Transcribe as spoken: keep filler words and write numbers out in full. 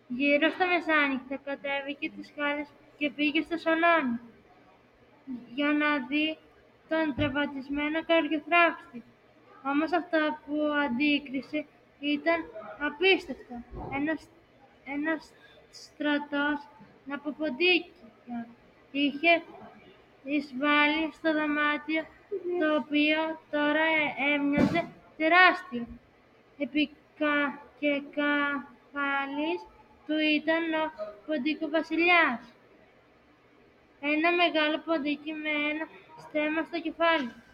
Γύρω στα μεσάνυχτα κατέβηκε τις σκάλες και πήγε στο σαλόνι για να δει τον τραυματισμένο καρδιοθράφστη. Όμως αυτό που αντίκρισε ήταν απίστευτο. Ένας, ένας στρατός από ποντίκια είχε εισβάλει στο δωμάτιο, το οποίο τώρα έμοιαζε τεράστιο. Επί κα- και κεφάλης του ήταν ο ποντικοβασιλιάς, ένα μεγάλο ποντίκι με ένα στέμμα στο κεφάλι.